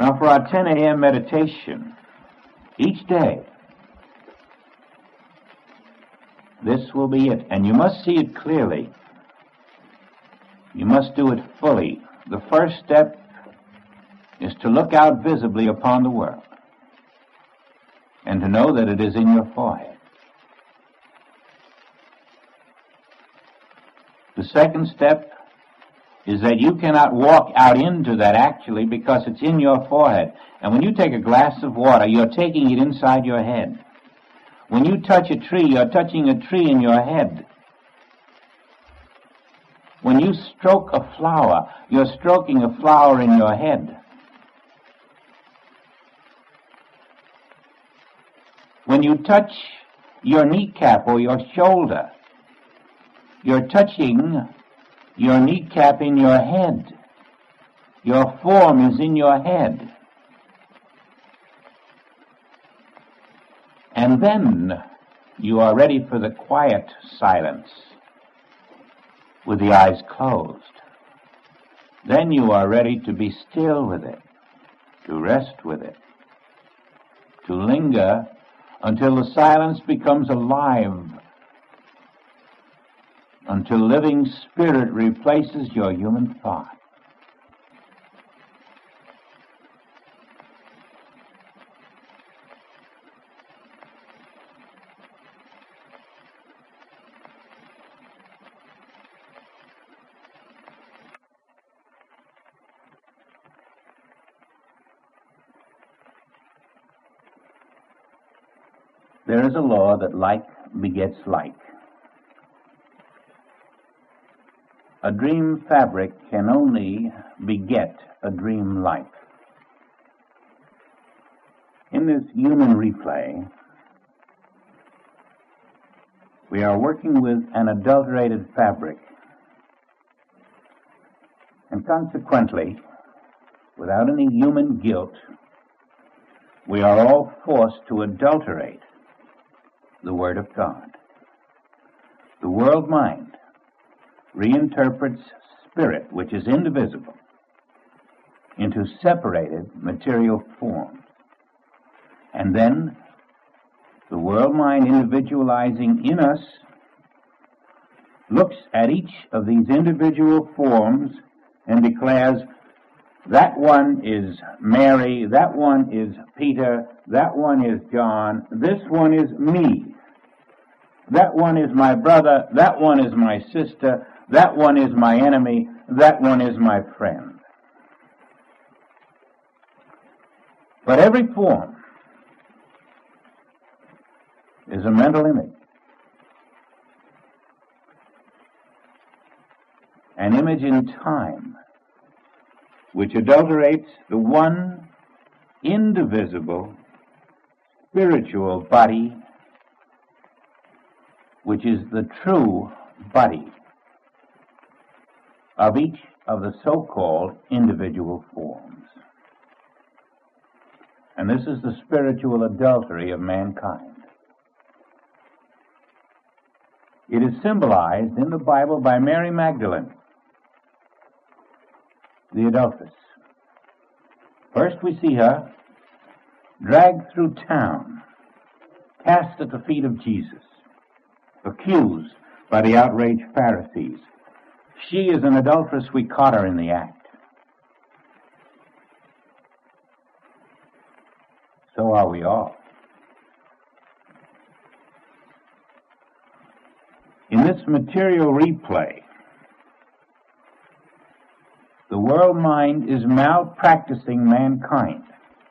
Now for our 10 a.m. meditation, each day, this will be it. And you must see it clearly. You must do it fully. The first step is to look out visibly upon the world and to know that it is in your forehead. The second step is that you cannot walk out into that actually because it's in your forehead. And when you take a glass of water, you're taking it inside your head. When you touch a tree, you're touching a tree in your head. When you stroke a flower, you're stroking a flower in your head. When you touch your kneecap or your shoulder, you're touching your kneecap in your head. Your form is in your head. And then you are ready for the quiet silence with the eyes closed. Then you are ready to be still with it, to rest with it, to linger until the silence becomes alive, until living spirit replaces your human thought. There is a law that like begets like. A dream fabric can only beget a dream life. In this human replay, we are working with an adulterated fabric, and consequently, without any human guilt, we are all forced to adulterate the Word of God. The world mind reinterprets spirit, which is indivisible, into separated material forms. And then the world mind, individualizing in us, looks at each of these individual forms and declares, that one is Mary, that one is Peter, that one is John, this one is me. That one is my brother, that one is my sister, that one is my enemy, that one is my friend. But every form is a mental image. An image in time which adulterates the one indivisible spiritual body which is the true body of each of the so-called individual forms. And this is the spiritual adultery of mankind. It is symbolized in the Bible by Mary Magdalene, the adulteress. First we see her dragged through town, cast at the feet of Jesus, accused by the outraged Pharisees. She is an adulteress. We caught her in the act. So are we all. In this material replay, the world mind is malpracticing mankind,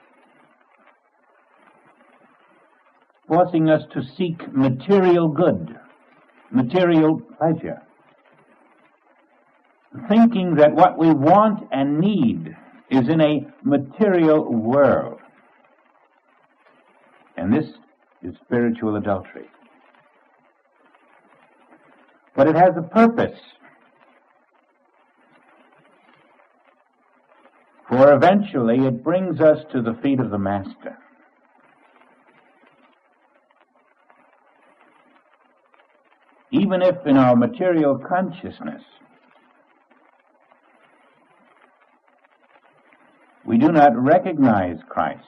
forcing us to seek material good, material pleasure, thinking that what we want and need is in a material world. And this is spiritual adultery. But it has a purpose. For eventually it brings us to the feet of the Master. Even if in our material consciousness we We do not recognize Christ.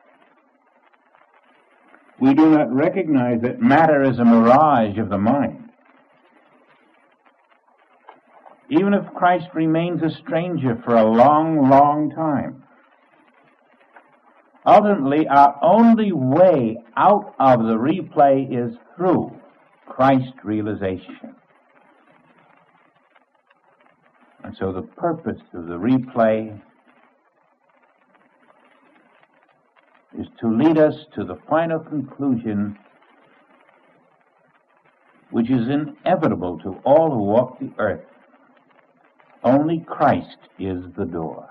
We do not recognize that matter is a mirage of the mind. Even if Christ remains a stranger for a long, long time, ultimately our only way out of the replay is through Christ realization. And so the purpose of the replay is to lead us to the final conclusion, which is inevitable to all who walk the earth. Only Christ is the door.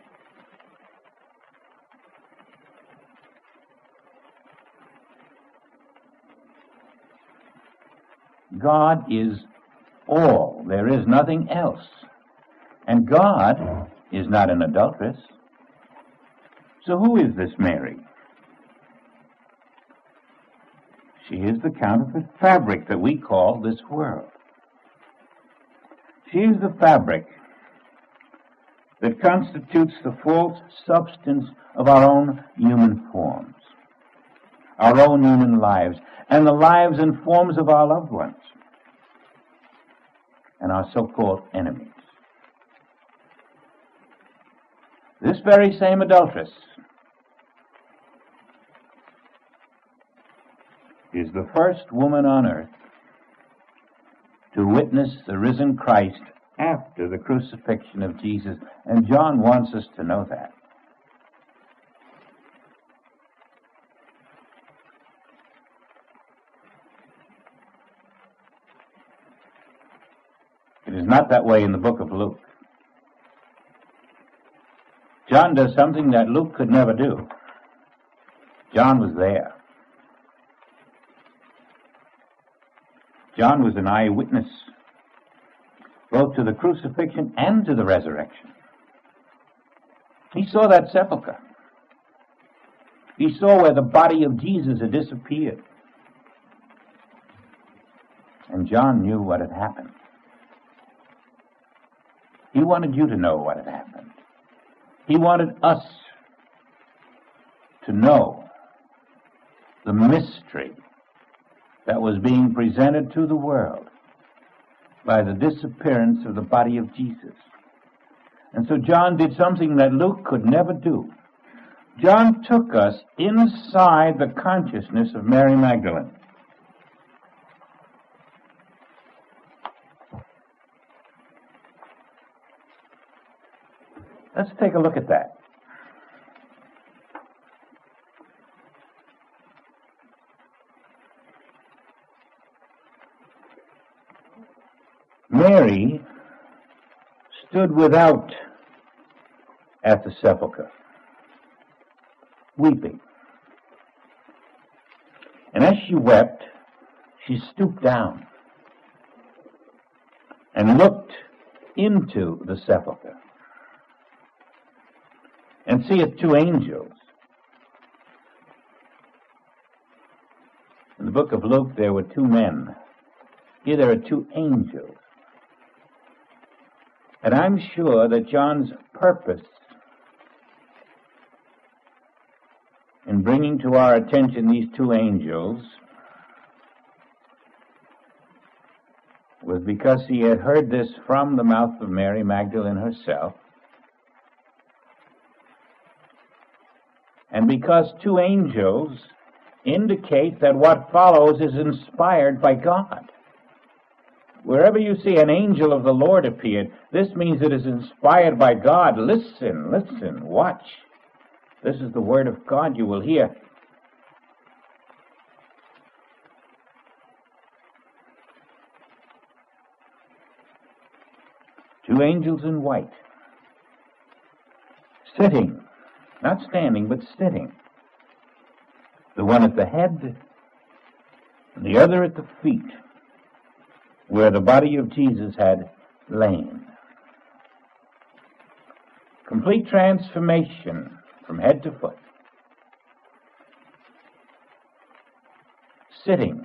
God is all. There is nothing else. And God is not an adulteress. So who is this Mary? She is the counterfeit fabric that we call this world. She is the fabric that constitutes the false substance of our own human forms, our own human lives, and the lives and forms of our loved ones, and our so-called enemies. This very same adulteress is the first woman on earth to witness the risen Christ after the crucifixion of Jesus. And John wants us to know that. It is not that way in the book of Luke. John does something that Luke could never do. John was there. John was an eyewitness both to the crucifixion and to the resurrection. He saw that sepulcher. He saw where the body of Jesus had disappeared. And John knew what had happened. He wanted you to know what had happened. He wanted us to know the mystery that was being presented to the world by the disappearance of the body of Jesus. And so John did something that Luke could never do. John took us inside the consciousness of Mary Magdalene. Let's take a look at that. Mary stood without at the sepulchre, weeping. And as she wept, she stooped down and looked into the sepulchre. And seeth two angels. In the book of Luke, there were two men. Here there are two angels. And I'm sure that John's purpose in bringing to our attention these two angels was because he had heard this from the mouth of Mary Magdalene herself, and because two angels indicate that what follows is inspired by God. Wherever you see an angel of the Lord appeared, this means it is inspired by God. Listen, listen, watch. This is the word of God you will hear. Two angels in white, sitting, not standing, but sitting. The one at the head, and the other at the feet, where the body of Jesus had lain. Complete transformation from head to foot. Sitting,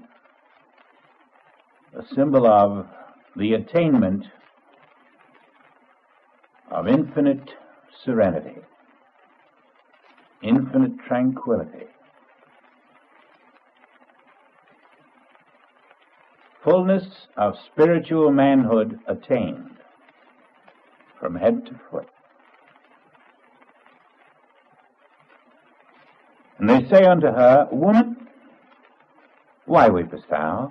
a symbol of the attainment of infinite serenity. infinite tranquility, fullness of spiritual manhood attained from head to foot. And they say unto her, Woman, why weepest thou?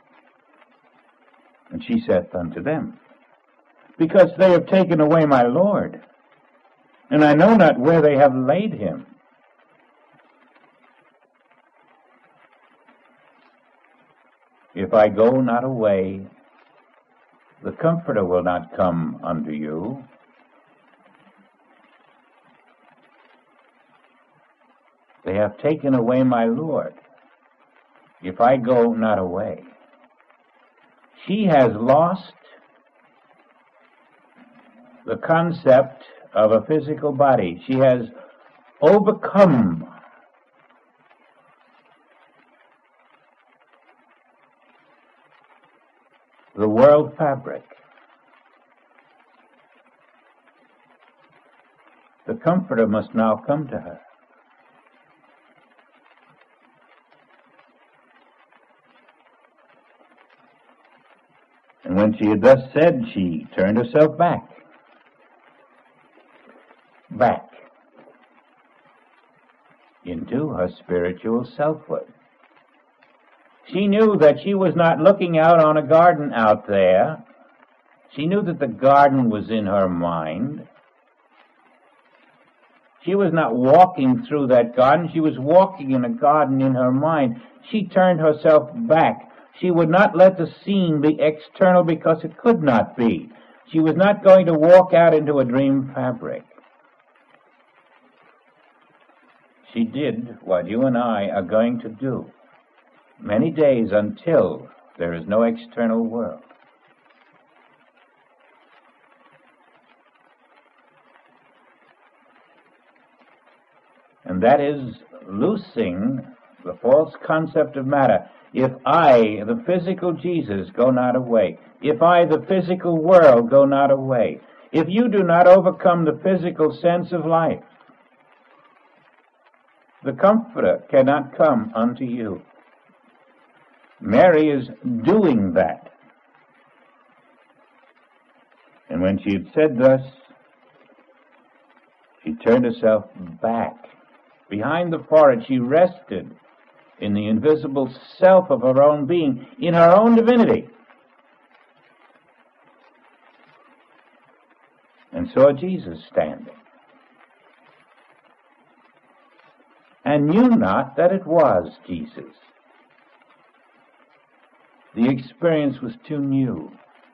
And she saith unto them, Because they have taken away my Lord, and I know not where they have laid him. If I go not away, the Comforter will not come unto you. They have taken away my Lord. If I go not away. She has lost the concept of a physical body. She has overcome the world fabric. The Comforter must now come to her. And when she had thus said, she turned herself back into her spiritual selfhood. She knew that she was not looking out on a garden out there. She knew that the garden was in her mind. She was not walking through that garden. She was walking in a garden in her mind. She turned herself back. She would not let the scene be external because it could not be. She was not going to walk out into a dream fabric. She did what you and I are going to do many days until there is no external world. And that is loosing the false concept of matter. If I, the physical Jesus, go not away, if I, the physical world, go not away, if you do not overcome the physical sense of life, the Comforter cannot come unto you. Mary is doing that. And when she had said thus, she turned herself back. Behind the forehead, she rested in the invisible self of her own being, in her own divinity, and saw Jesus standing, and knew not that it was Jesus. The experience was too new.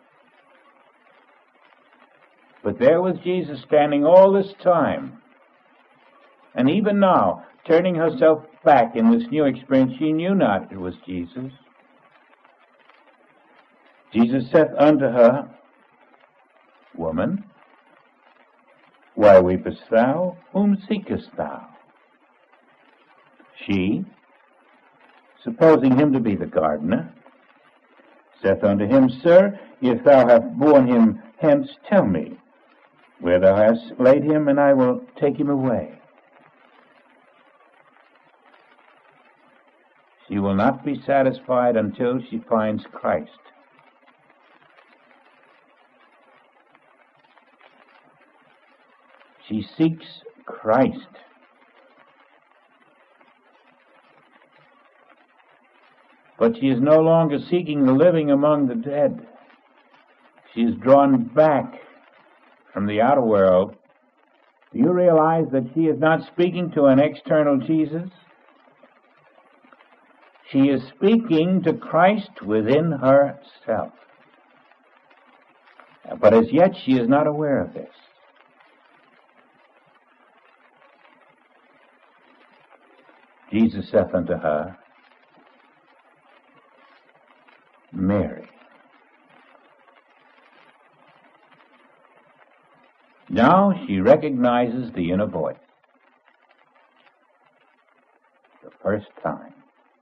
But there was Jesus standing all this time, and even now, turning herself back in this new experience, she knew not it was Jesus. Jesus saith unto her, Woman, why weepest thou? Whom seekest thou? She, supposing him to be the gardener, saith unto him, Sir, if thou hast borne him hence, tell me where thou hast laid him, and I will take him away. She will not be satisfied until she finds Christ. She seeks Christ. But she is no longer seeking the living among the dead. She is drawn back from the outer world. Do you realize that she is not speaking to an external Jesus? She is speaking to Christ within herself. But as yet she is not aware of this. Jesus saith unto her, Mary. Now she recognizes the inner voice. The first time.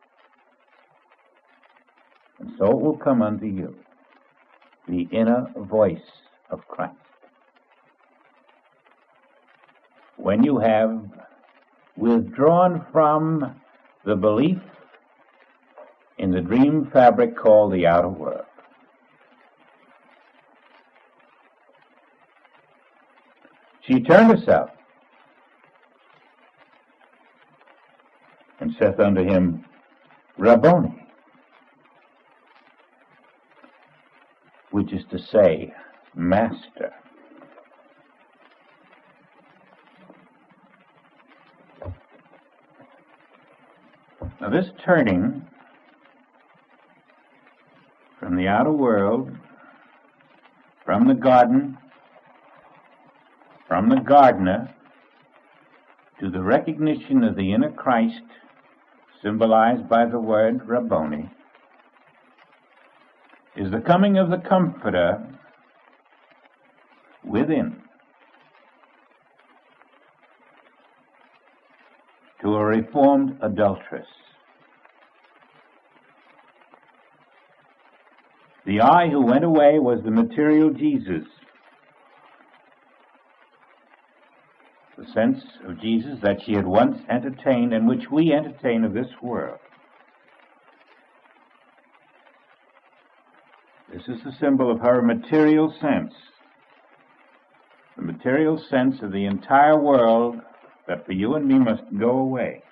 And so it will come unto you, the inner voice of Christ. When you have withdrawn from the belief in the dream fabric called the outer world. She turned herself and saith unto him, Rabboni, which is to say, Master. Now this turning from the outer world, from the garden, from the gardener, to the recognition of the inner Christ, symbolized by the word Rabboni, is the coming of the Comforter within to a reformed adulteress. The I who went away was the material Jesus, the sense of Jesus that she had once entertained and which we entertain of this world. This is the symbol of her material sense, the material sense of the entire world that for you and me must go away.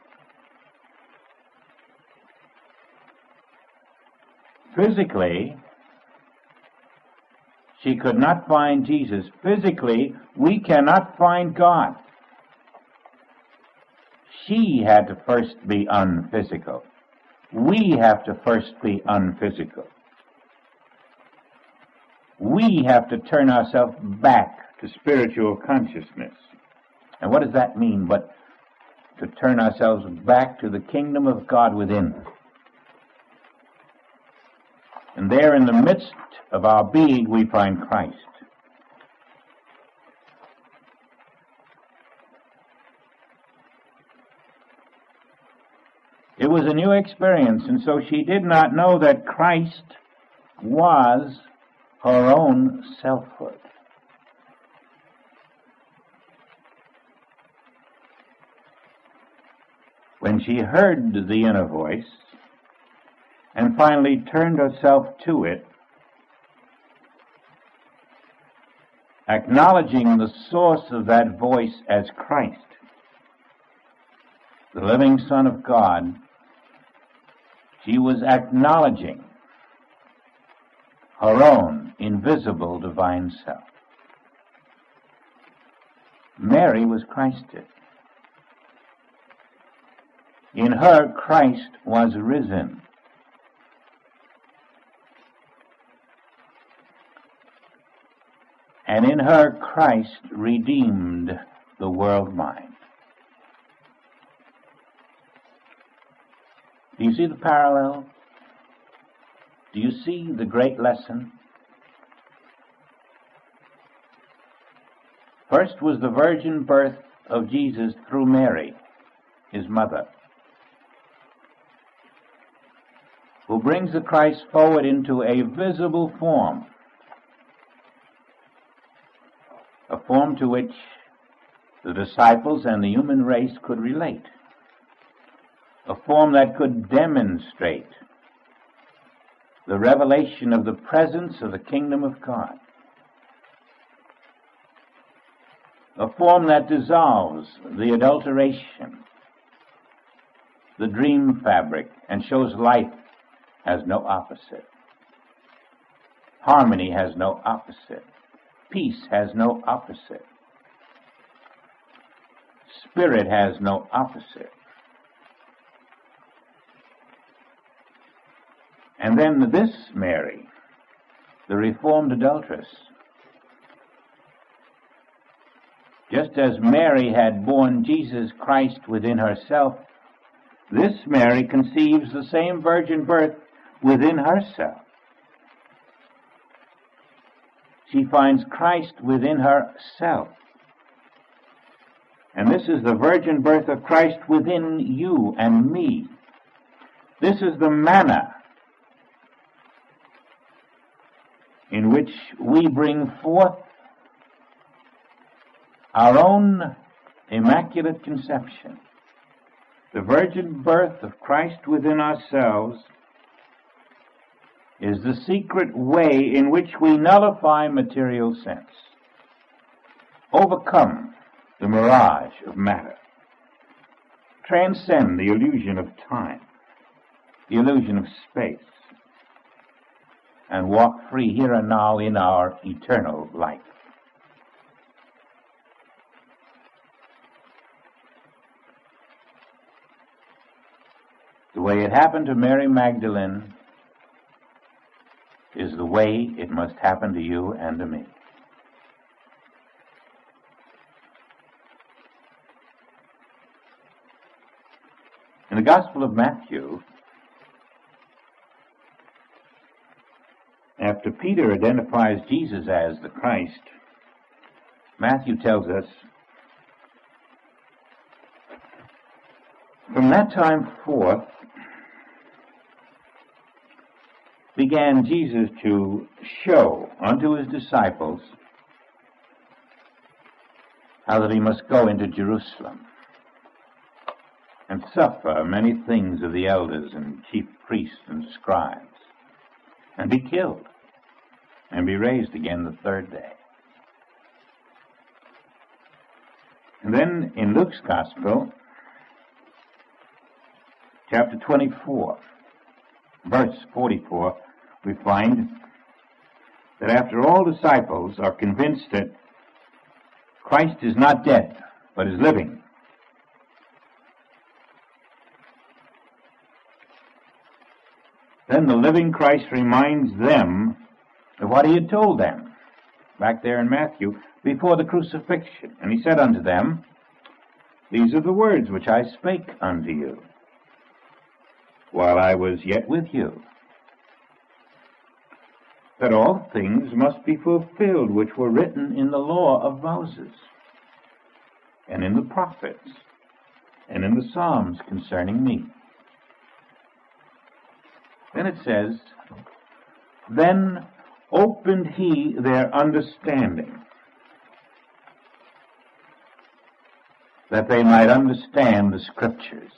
Physically, she could not find Jesus. Physically, we cannot find God. She had to first be unphysical. We have to first be unphysical. We have to turn ourselves back to spiritual consciousness. And what does that mean but to turn ourselves back to the kingdom of God within? And there in the midst of our being we find Christ. It was a new experience, and so she did not know that Christ was her own selfhood. When she heard the inner voice and finally turned herself to it, acknowledging the source of that voice as Christ, the living Son of God, she was acknowledging her own invisible divine self. Mary was Christed. In her, Christ was risen. And in her, Christ redeemed the world mind. Do you see the parallel? Do you see the great lesson? First was the virgin birth of Jesus through Mary, his mother, who brings the Christ forward into a visible form, a form to which the disciples and the human race could relate, a form that could demonstrate the revelation of the presence of the kingdom of God, a form that dissolves the adulteration, the dream fabric, and shows life has no opposite. Harmony has no opposite. Peace has no opposite. Spirit has no opposite. And then this Mary, the reformed adulteress, just as Mary had borne Jesus Christ within herself, this Mary conceives the same virgin birth within herself. She finds Christ within herself. And this is the virgin birth of Christ within you and me. This is the manner in which we bring forth our own immaculate conception, The virgin birth of Christ within ourselves is the secret way in which we nullify material sense, overcome the mirage of matter, transcend the illusion of time, the illusion of space, and walk free here and now in our eternal life. The way it happened to Mary Magdalene is the way it must happen to you and to me. In the Gospel of Matthew, after Peter identifies Jesus as the Christ, Matthew tells us, from that time forth began Jesus to show unto his disciples how that he must go into Jerusalem and suffer many things of the elders and chief priests and scribes, and be killed, and be raised again the third day. And then in Luke's Gospel, chapter 24, verse 44, we find that after all disciples are convinced that Christ is not dead, but is living, then the living Christ reminds them of what he had told them back there in Matthew before the crucifixion. And he said unto them, "These are the words which I spake unto you while I was yet with you, that all things must be fulfilled which were written in the law of Moses, and in the prophets, and in the Psalms concerning me." Then it says, "Then opened he their understanding, that they might understand the Scriptures."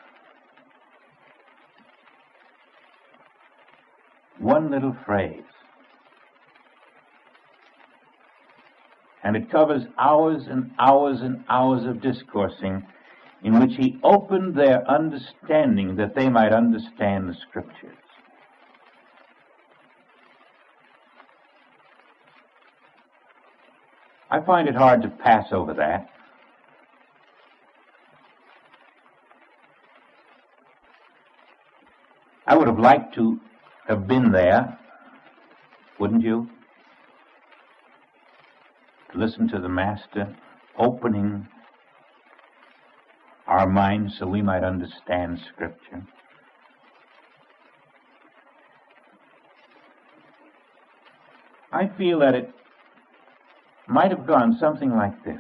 One little phrase, and it covers hours and hours and hours of discoursing in which he opened their understanding that they might understand the Scriptures. I find it hard to pass over that. I would have liked to have been there, wouldn't you? To listen to the Master opening our minds so we might understand Scripture. I feel that it might have gone something like this.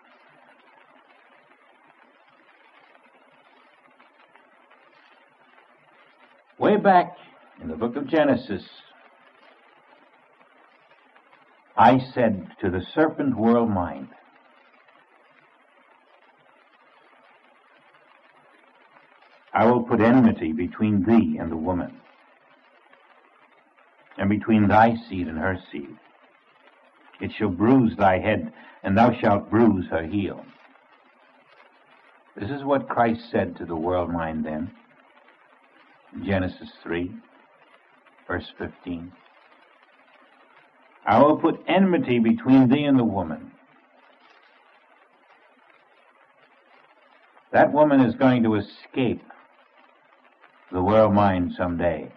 Way back in the book of Genesis, I said to the serpent world mind, "I will put enmity between thee and the woman, and between thy seed and her seed. It shall bruise thy head, and thou shalt bruise her heel." This is what Christ said to the world mind then, Genesis 3, verse 15. "I will put enmity between thee and the woman." That woman is going to escape the world mind someday.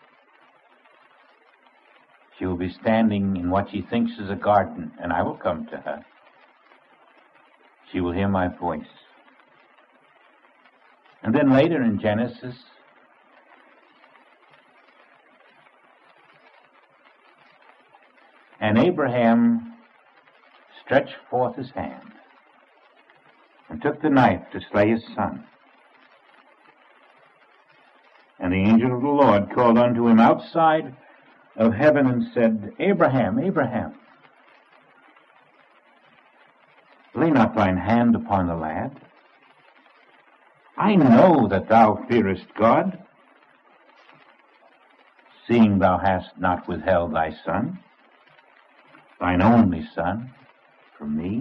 She will be standing in what she thinks is a garden, and I will come to her. She will hear my voice. And then later in Genesis, and Abraham stretched forth his hand and took the knife to slay his son. And the angel of the Lord called unto him outside of heaven and said, "Abraham, Abraham, lay not thine hand upon the lad, I know that thou fearest God, seeing thou hast not withheld thy Son, thine only Son, from me.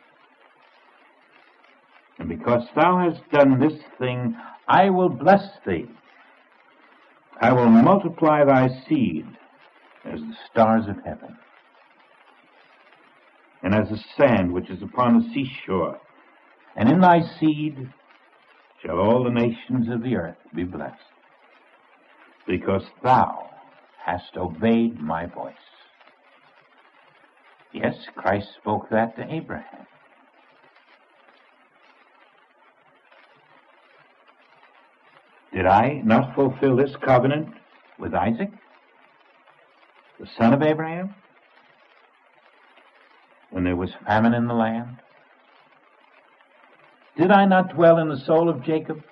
And because thou hast done this thing, I will bless thee. I will multiply thy seed as the stars of heaven, and as the sand which is upon the seashore. And in thy seed shall all the nations of the earth be blessed, because thou hast obeyed my voice. Yes, Christ spoke that to Abraham. Did I not fulfill this covenant with Isaac, the son of Abraham, when there was famine in the land? Did I not dwell in the soul of Jacob?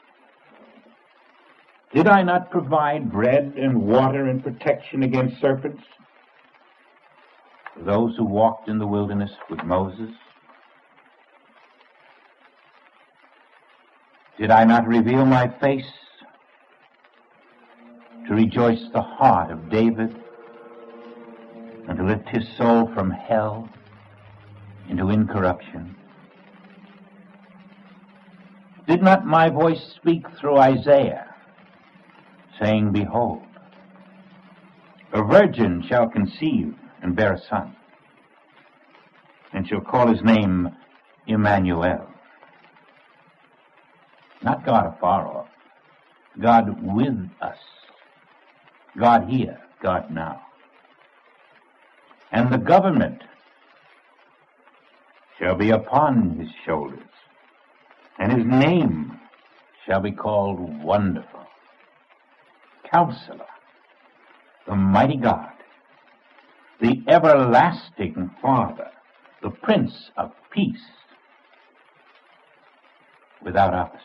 Did I not provide bread and water and protection against serpents for those who walked in the wilderness with Moses? Did I not reveal my face to rejoice the heart of David and to lift his soul from hell into incorruption? Did not my voice speak through Isaiah, saying, Behold, a virgin shall conceive and bear a son, and shall call his name Emmanuel? Not God afar off, God with us, God here, God now. And the government shall be upon his shoulders, and his name shall be called Wonderful, Counselor, the Mighty God, the Everlasting Father, the Prince of Peace, without opposite.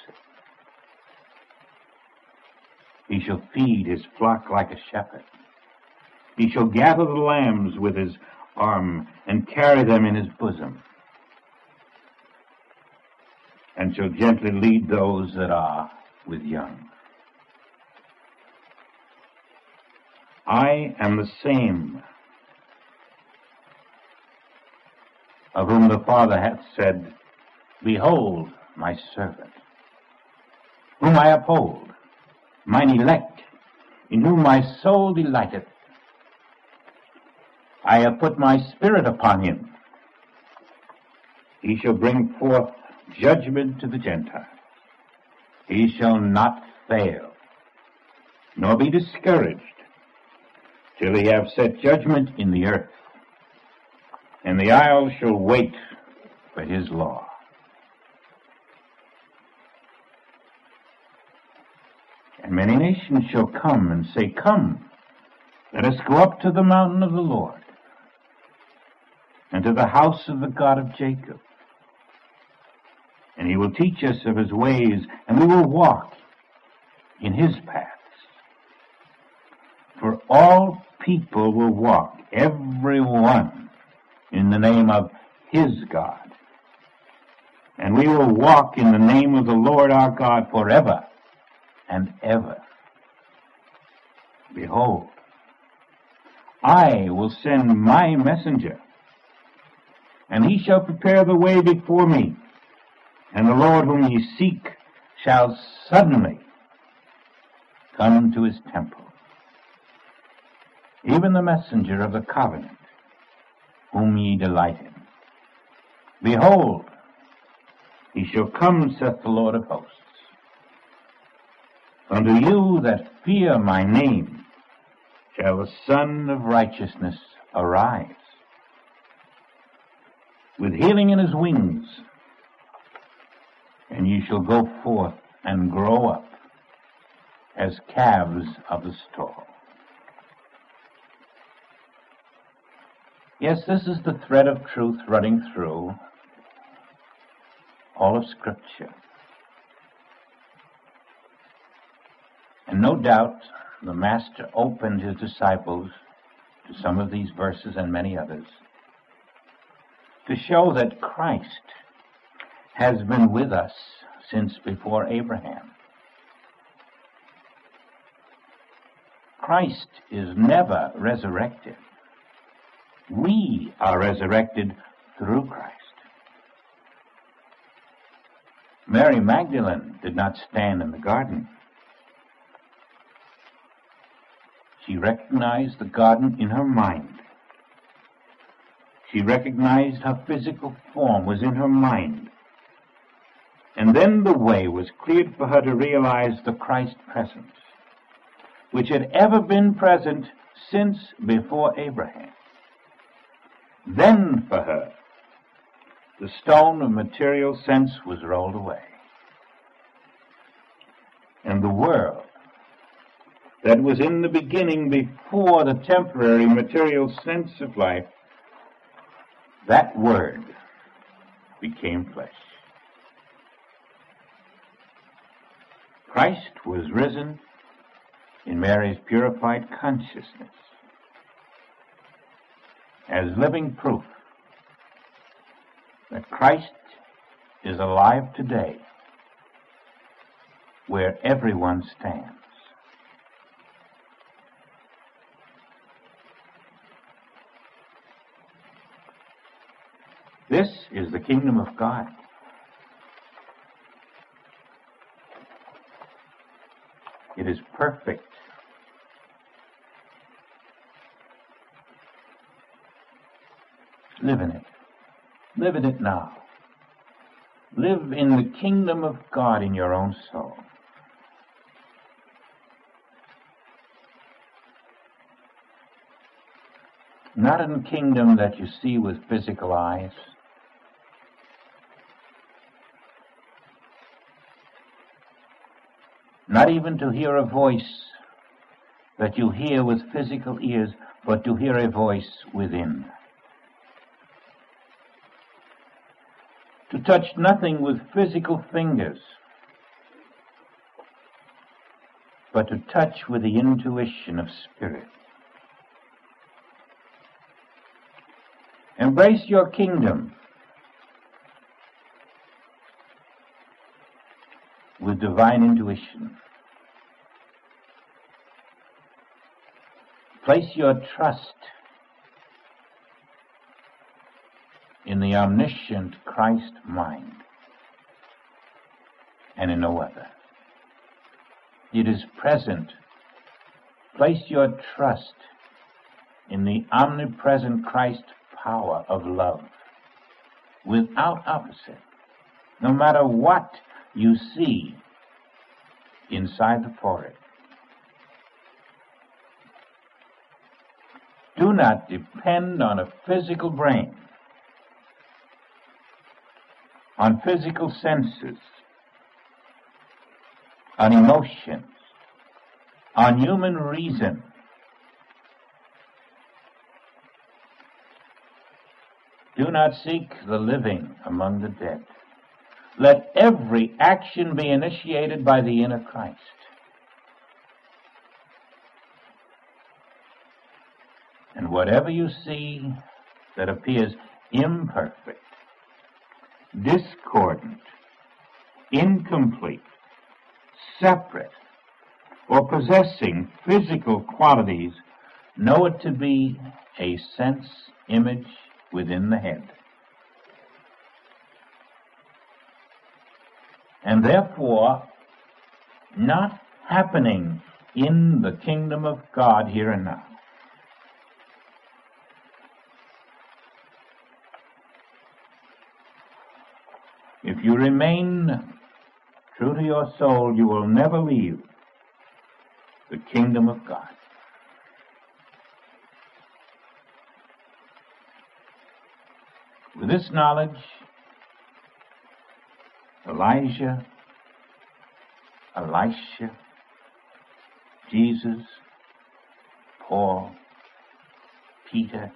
He shall feed his flock like a shepherd. He shall gather the lambs with his arm and carry them in his bosom, and shall gently lead those that are with young. I am the same of whom the Father hath said, Behold my servant, whom I uphold, mine elect, in whom my soul delighteth. I have put my spirit upon him. He shall bring forth judgment to the Gentiles. He shall not fail, nor be discouraged, till he have set judgment in the earth, and the isles shall wait for his law. And many nations shall come and say, Come, let us go up to the mountain of the Lord, and to the house of the God of Jacob. And he will teach us of his ways, and we will walk in his paths. For all people will walk, every one, in the name of his God. And we will walk in the name of the Lord our God forever and ever. Behold, I will send my messenger, and he shall prepare the way before me. And the Lord whom ye seek shall suddenly come to his temple, even the messenger of the covenant, whom ye delight in. Behold, he shall come, saith the Lord of hosts. Unto you that fear my name shall the Son of Righteousness arise, with healing in his wings, and ye shall go forth and grow up as calves of the stall. Yes, this is the thread of truth running through all of Scripture. And no doubt the Master opened his disciples to some of these verses and many others to show that Christ has been with us since before Abraham. Christ is never resurrected. We are resurrected through Christ. Mary Magdalene did not stand in the garden. She recognized the garden in her mind. She recognized her physical form was in her mind. And then the way was cleared for her to realize the Christ presence, which had ever been present since before Abraham. Then for her, the stone of material sense was rolled away. And the world that was in the beginning before the temporary material sense of life, that word became flesh. Christ was risen in Mary's purified consciousness as living proof that Christ is alive today where everyone stands. This is the kingdom of God. It is perfect. Live in it. Live in it now. Live in the kingdom of God in your own soul. Not in a kingdom that you see with physical eyes. Not even to hear a voice that you hear with physical ears, but to hear a voice within. To touch nothing with physical fingers, but to touch with the intuition of spirit. Embrace your kingdom with divine intuition. Place your trust in the omniscient Christ mind and in no other. It is present. Place your trust in the omnipresent Christ power of love without opposite, no matter what you see inside the forehead. Do not depend on a physical brain, on physical senses, on emotions, on human reason. Do not seek the living among the dead. Let every action be initiated by the inner Christ. And whatever you see that appears imperfect, discordant, incomplete, separate, or possessing physical qualities, know it to be a sense image within the head. And therefore, not happening in the kingdom of God here and now. If you remain true to your soul, you will never leave the kingdom of God. With this knowledge, Elijah, Elisha, Jesus, Paul, Peter,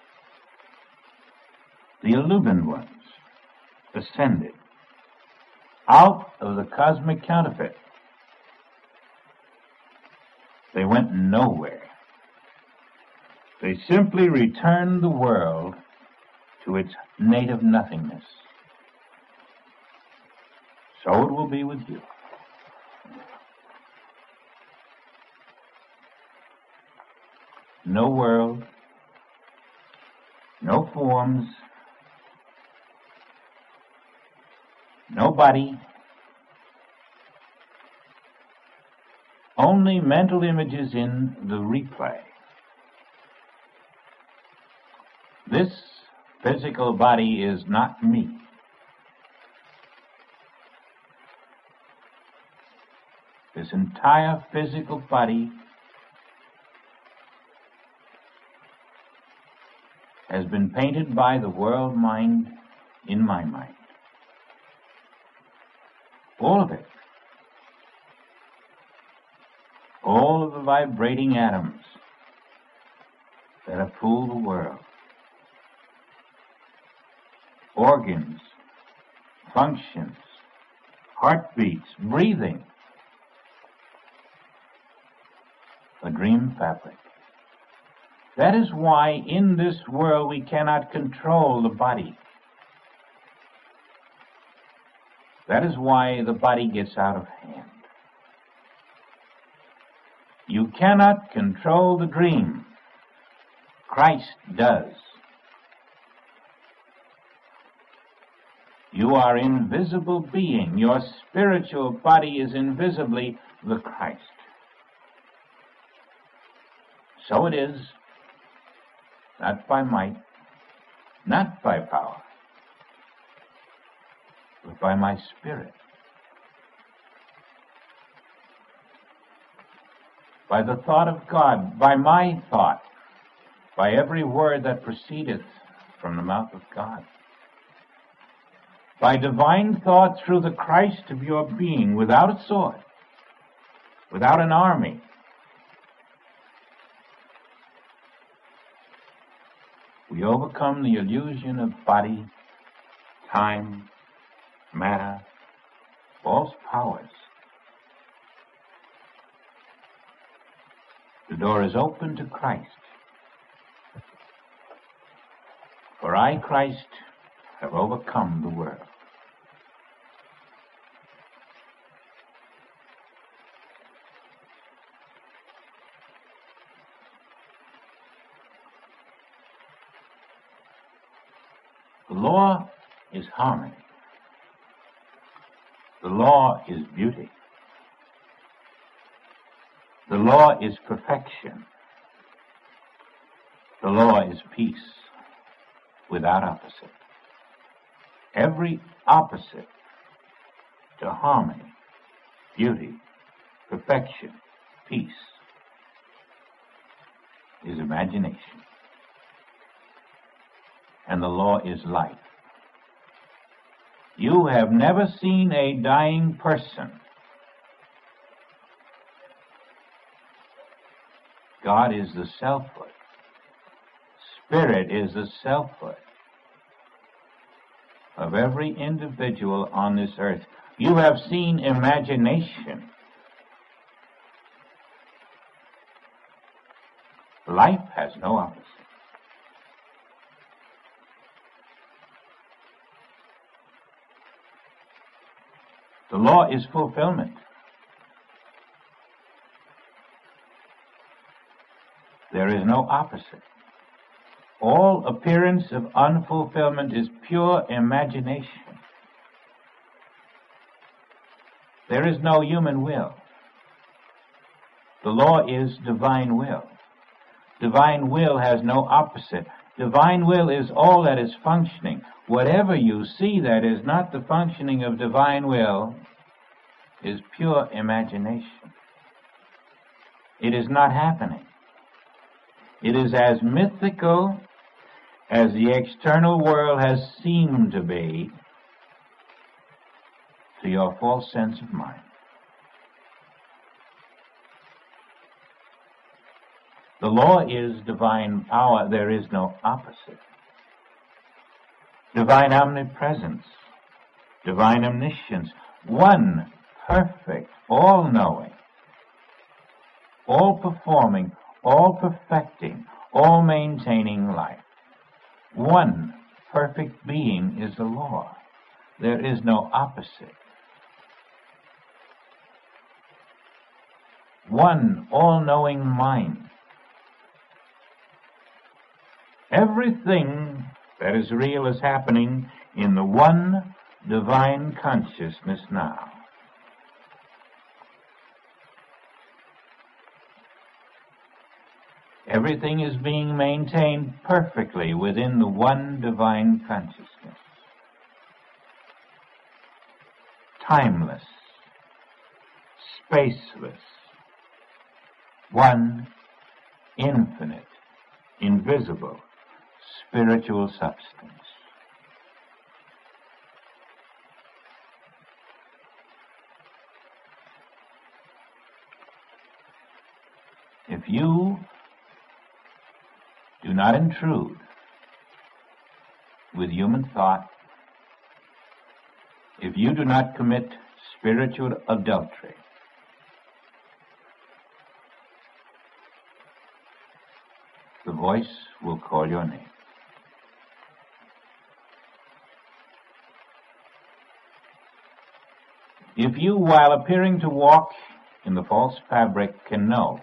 the illumined ones, ascended out of the cosmic counterfeit. They went nowhere. They simply returned the world to its native nothingness. so it will be with you. No world, no forms, no body, only mental images in the replay. This physical body is not me. This entire physical body has been painted by the world mind in my mind. All of it. All of the vibrating atoms that have fooled the world. Organs, functions, heartbeats, breathing. A dream fabric. That is why in this world we cannot control the body. That is why the body gets out of hand. You cannot control the dream. Christ does. You are invisible being. Your spiritual body is invisibly the Christ. So it is, not by might, not by power, but by my Spirit. By the thought of God, by my thought, by every word that proceedeth from the mouth of God. By divine thought through the Christ of your being, without a sword, without an army. We overcome the illusion of body, time, matter, false powers. The door is open to Christ. For I, Christ, have overcome the world. The law is harmony. The law is beauty. The law is perfection. The law is peace without opposite. Every opposite to harmony, beauty, perfection, peace is imagination. And the law is life. You have never seen a dying person. God is the selfhood. Spirit is the selfhood of every individual on this earth. You have seen imagination. Life has no opposite. The law is fulfillment. There is no opposite. All appearance of unfulfillment is pure imagination. There is no human will. The law is divine will. Divine will has no opposite. Divine will is all that is functioning. Whatever you see that is not the functioning of divine will is pure imagination. It is not happening. It is as mythical as the external world has seemed to be to your false sense of mind. The law is divine power. There is no opposite. Divine omnipresence, divine omniscience, one perfect, all-knowing, all-performing, all-perfecting, all-maintaining life. One perfect being is the law. There is no opposite. one all-knowing mind. Everything that is real is happening in the one divine consciousness now. Everything is being maintained perfectly within the one divine consciousness. Timeless, spaceless, one infinite, invisible, spiritual substance. If you do not intrude with human thought, if you do not commit spiritual adultery, the voice will call your name. If you, while appearing to walk in the false fabric, can know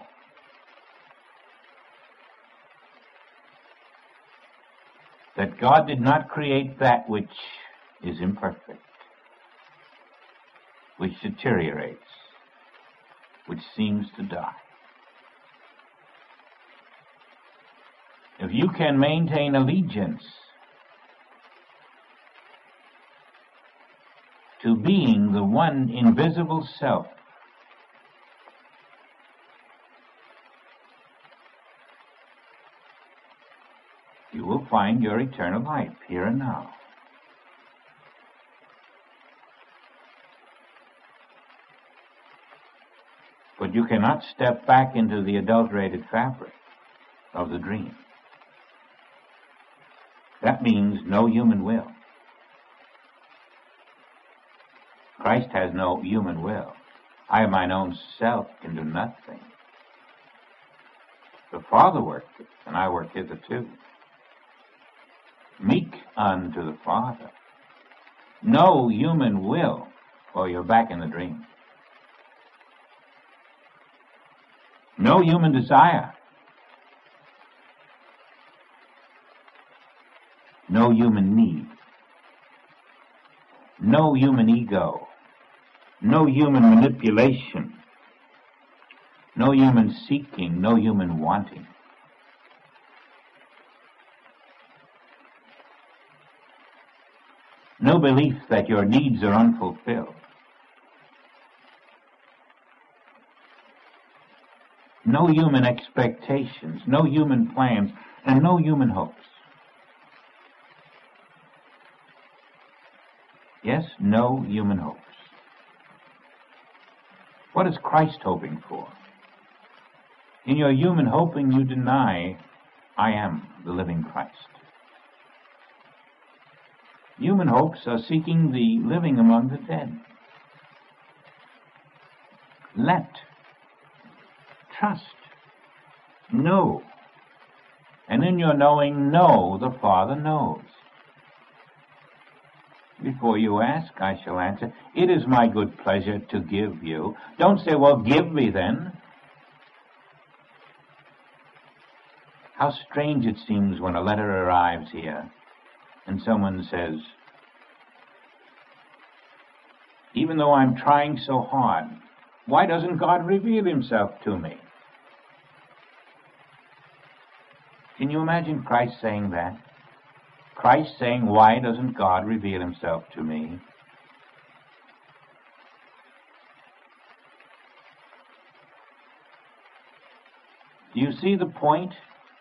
that God did not create that which is imperfect, which deteriorates, which seems to die. If you can maintain allegiance to being the one invisible self, you will find your eternal life here and now. But you cannot step back into the adulterated fabric of the dream. That means no human will. Christ has no human will. I, mine own self, can do nothing. The Father worked it, and I work hitherto. Meek unto the Father. No human will, or you're back in the dream. No human desire. No human need. No human ego. No human manipulation. No human seeking. No human wanting. No belief that your needs are unfulfilled. No human expectations, no human plans, and no human hopes. Yes, no human hopes. What is Christ hoping for? In your human hoping, you deny, I am the living Christ. Human hopes are seeking the living among the dead. Let, trust, know, and in your knowing, know the Father knows. Before you ask, I shall answer, it is my good pleasure to give you. Don't say, well, give me then. How strange it seems when a letter arrives here and someone says, even though I'm trying so hard, why doesn't God reveal himself to me? Can you imagine Christ saying that? Christ saying, why doesn't God reveal himself to me? Do you see the point?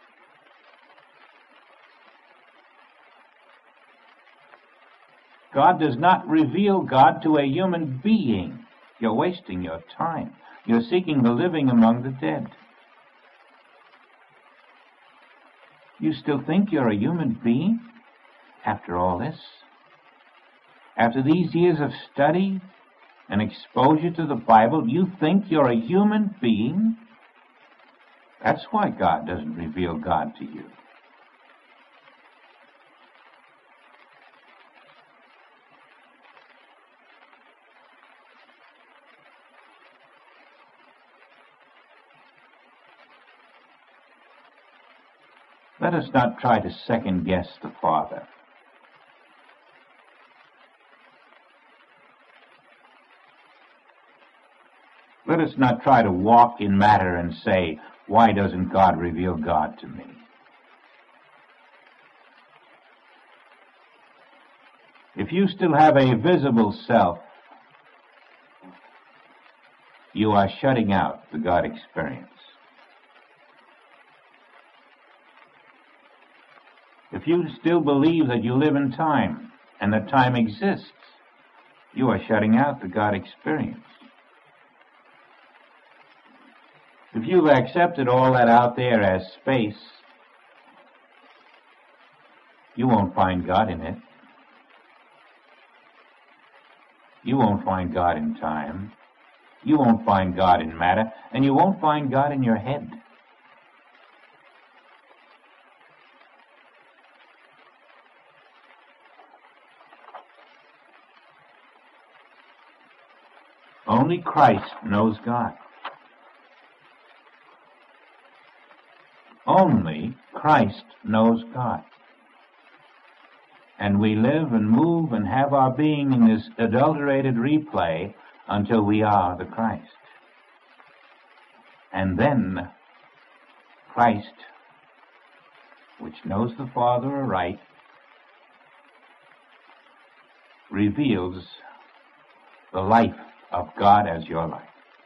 God does not reveal God to a human being. You're wasting your time. You're seeking the living among the dead. You still think you're a human being after all this? After these years of study and exposure to the Bible, you think you're a human being? That's why God doesn't reveal God to you. Let us not try to second-guess the Father. Let us not try to walk in matter and say, why doesn't God reveal God to me? If you still have a visible self, you are shutting out the God experience. If you still believe that you live in time and that time exists, you are shutting out the God experience. If you've accepted all that out there as space, you won't find God in it. You won't find God in time. You won't find God in matter, and you won't find God in your head. Only Christ knows God. Only Christ knows God. And we live and move and have our being in this adulterated replay until we are the Christ. And then Christ, which knows the Father aright, reveals the life of God as your life.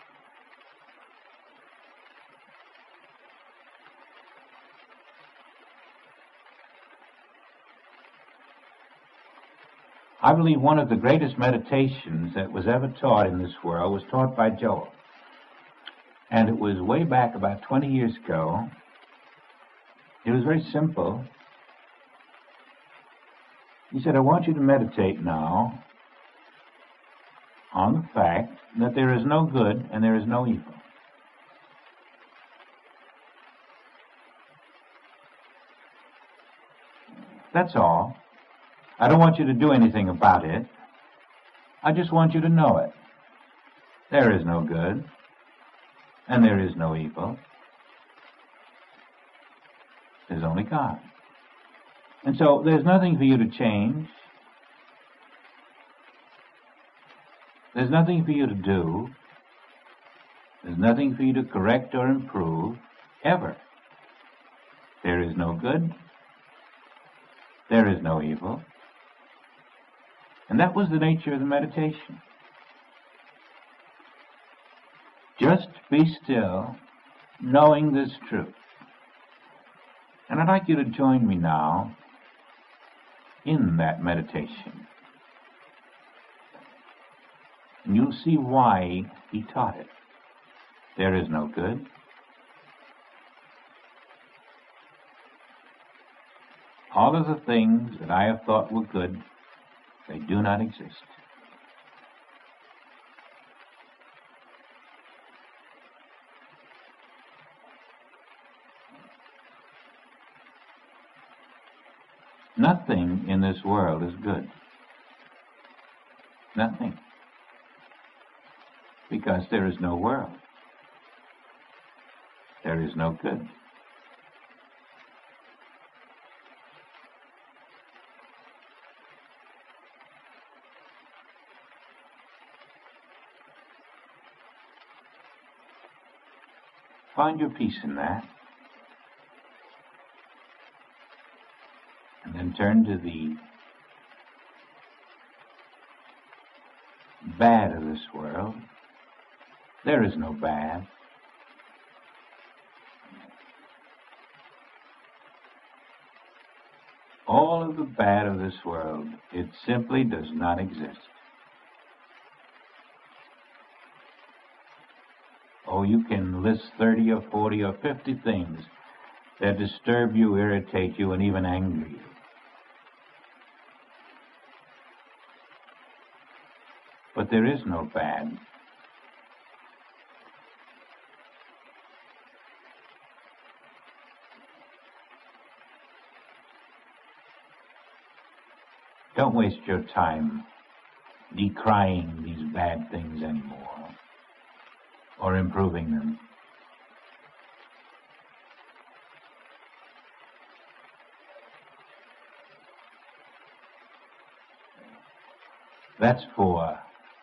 I believe one of the greatest meditations that was ever taught in this world was taught by Joel. And it was way back about 20 years ago. It was very simple. He said, I want you to meditate now on the fact that there is no good and there is no evil. That's all. I don't want you to do anything about it. I just want you to know it. There is no good, and there is no evil. There's only God. And so there's nothing for you to change. There's nothing for you to do. There's nothing for you to correct or improve, ever. There is no good. There is no evil. And that was the nature of the meditation. Just be still, knowing this truth. And I'd like you to join me now in that meditation. And you'll see why he taught it. There is no good. All of the things that I have thought were good, they do not exist. Nothing in this world is good. Nothing. Because there is no world. There is no good. Find your peace in that. And then turn to the bad of this world. There is no bad. All of the bad of this world, it simply does not exist. Oh, you can list 30 or 40 or 50 things that disturb you, irritate you, and even anger you. But there is no bad. Don't waste your time decrying these bad things anymore or improving them. That's for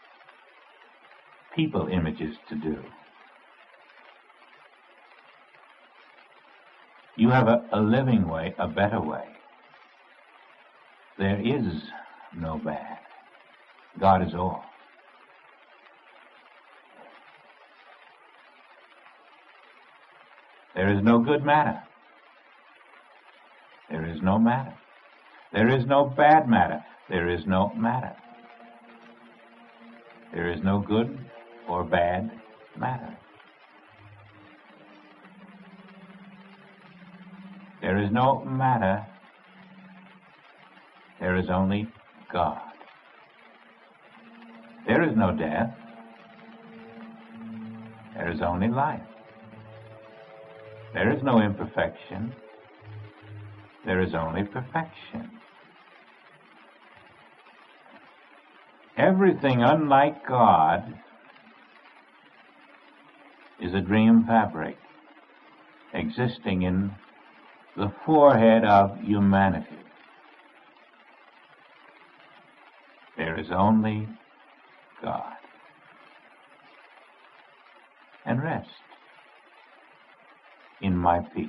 people images to do. You have a living way, a better way. There is no bad. God is all. There is no good matter. There is no matter. There is no bad matter. There is no matter. There is no good or bad matter. There is no matter. There is only God. There is no death. There is only life. There is no imperfection. There is only perfection. Everything unlike God is a dream fabric existing in the forehead of humanity. There is only God. And rest in my peace.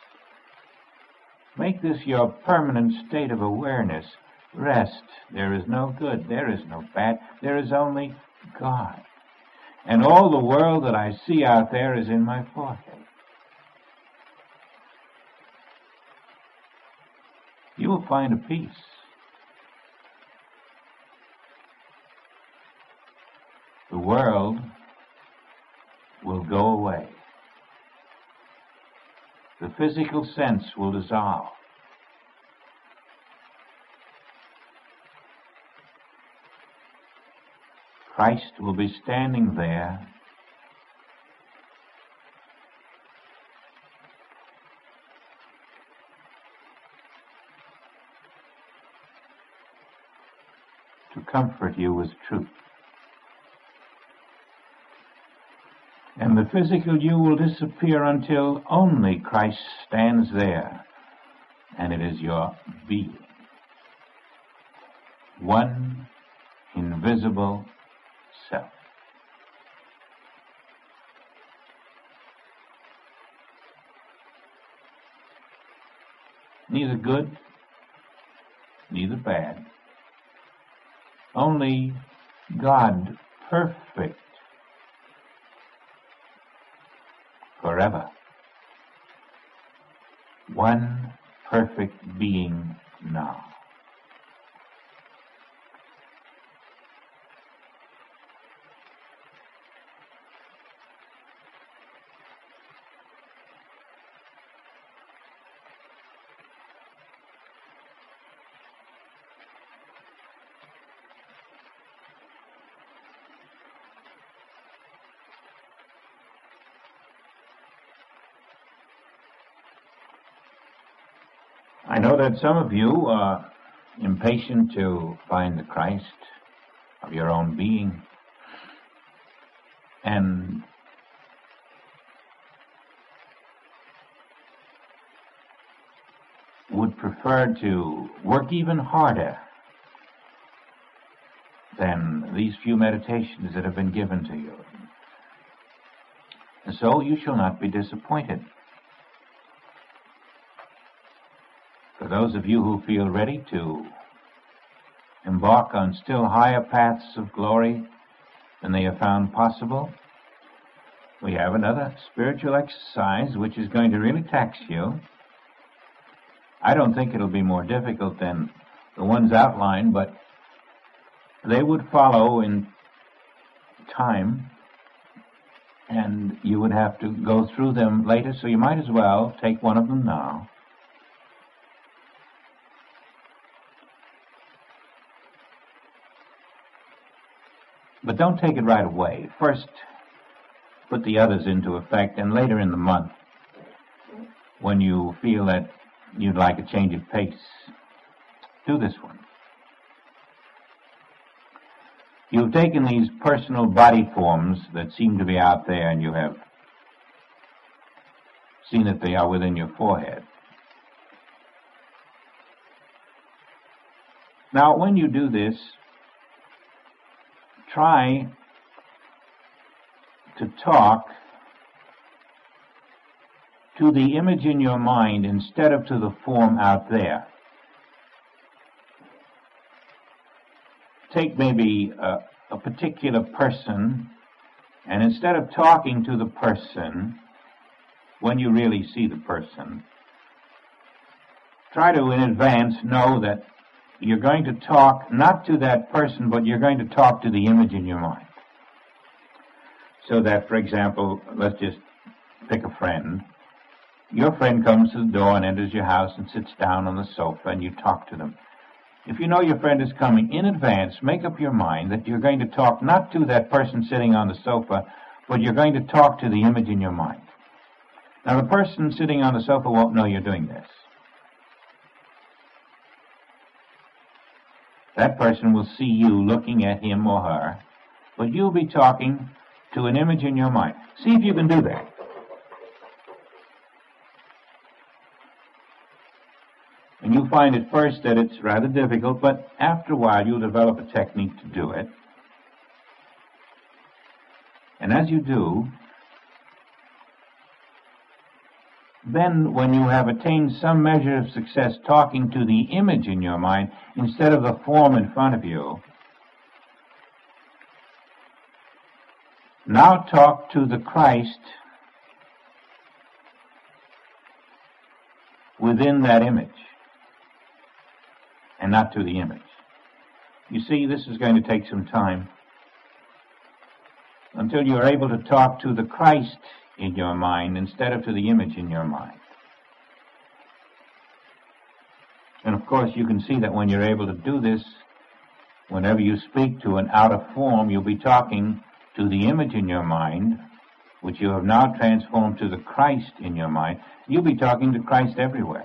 Make this your permanent state of awareness. Rest. There is no good. There is no bad. There is only God. And all the world that I see out there is in my forehead. You will find a peace. The world will go away. The physical sense will dissolve. Christ will be standing there to comfort you with truth. And the physical you will disappear until only Christ stands there, and it is your being. One invisible self. Neither good, neither bad. Only God perfect. Forever. One perfect being now. I know that some of you are impatient to find the Christ of your own being and would prefer to work even harder than these few meditations that have been given to you. And so you shall not be disappointed. For those of you who feel ready to embark on still higher paths of glory than they have found possible, we have another spiritual exercise which is going to really tax you. I don't think it'll be more difficult than the ones outlined, but they would follow in time, and you would have to go through them later, so you might as well take one of them now. But don't take it right away. First, put the others into effect, and later in the month, when you feel that you'd like a change of pace, do this one. You've taken these personal body forms that seem to be out there, and you have seen that they are within your forehead. Now, when you do this, try to talk to the image in your mind instead of to the form out there. Take maybe a particular person, and instead of talking to the person when you really see the person, try to in advance know that you're going to talk not to that person, but you're going to talk to the image in your mind. So that, for example, let's just pick a friend. Your friend comes to the door and enters your house and sits down on the sofa, and you talk to them. If you know your friend is coming, in advance, make up your mind that you're going to talk not to that person sitting on the sofa, but you're going to talk to the image in your mind. Now, the person sitting on the sofa won't know you're doing this. That person will see you looking at him or her, but you'll be talking to an image in your mind. See if you can do that. And you'll find at first that it's rather difficult, but after a while you'll develop a technique to do it. And as you do, then when you have attained some measure of success talking to the image in your mind instead of the form in front of you, now talk to the Christ within that image, and not to the image. You see, this is going to take some time until you're able to talk to the Christ in your mind instead of to the image in your mind. And of course, you can see that when you're able to do this, whenever you speak to an outer form, you'll be talking to the image in your mind, which you have now transformed to the Christ in your mind. You'll be talking to Christ everywhere.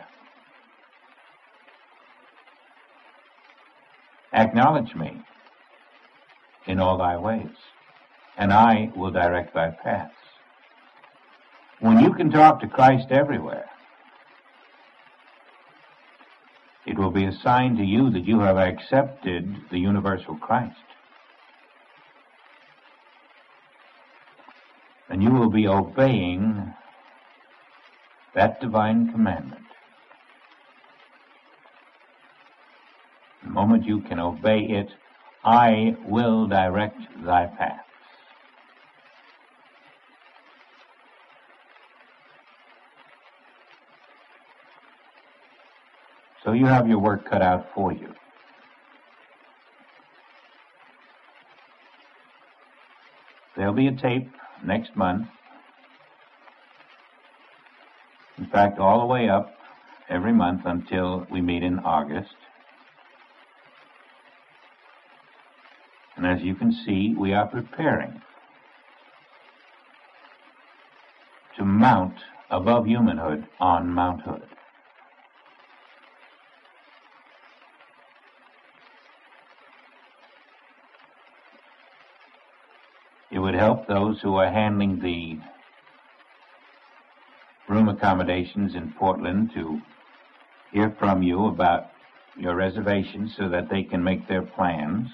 Acknowledge me in all thy ways, and I will direct thy paths. When you can talk to Christ everywhere, it will be a sign to you that you have accepted the universal Christ. And you will be obeying that divine commandment. The moment you can obey it, I will direct thy paths. So you have your work cut out for you. There'll be a tape next month. In fact, all the way up every month until we meet in August. And as you can see, we are preparing to mount above humanhood on Mount Hood. It would help those who are handling the room accommodations in Portland to hear from you about your reservations so that they can make their plans.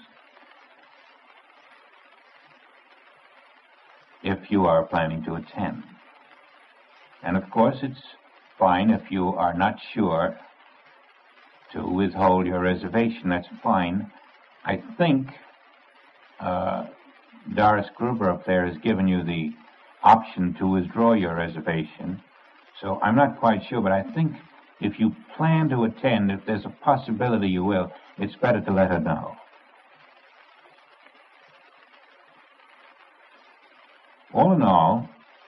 If you are planning to attend. And of course, it's fine if you are not sure to withhold your reservation. That's fine. I think Doris Gruber up there has given you the option to withdraw your reservation. So I'm not quite sure, but I think if you plan to attend, if there's a possibility you will, it's better to let her know. All in all,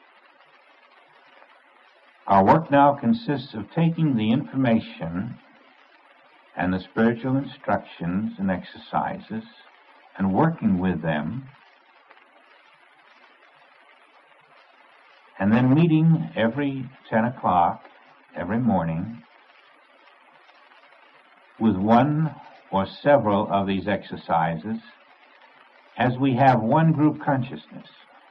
our work now consists of taking the information and the spiritual instructions and exercises and working with them, and then meeting every 10 o'clock every morning with one or several of these exercises as we have one group consciousness.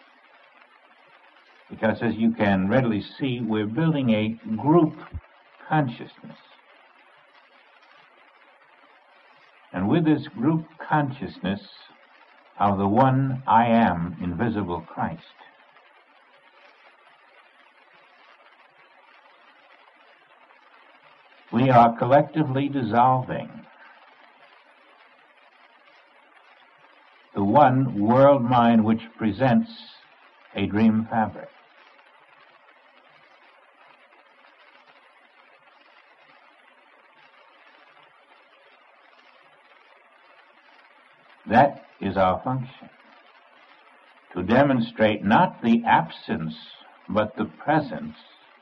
Because as you can readily see, we're building a group consciousness. And with this group consciousness, of the one I am, invisible Christ. We are collectively dissolving the one world mind which presents a dream fabric. That is our function, to demonstrate not the absence, but the presence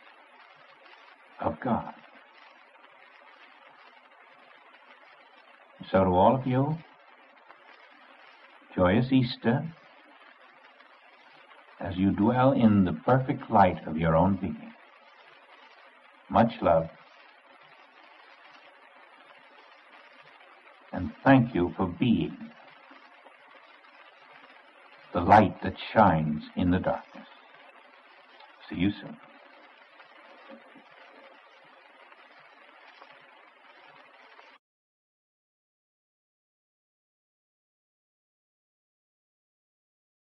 of God. So to all of you, joyous Easter, as you dwell in the perfect light of your own being. Much love, and thank you for being the light that shines in the darkness. See you soon.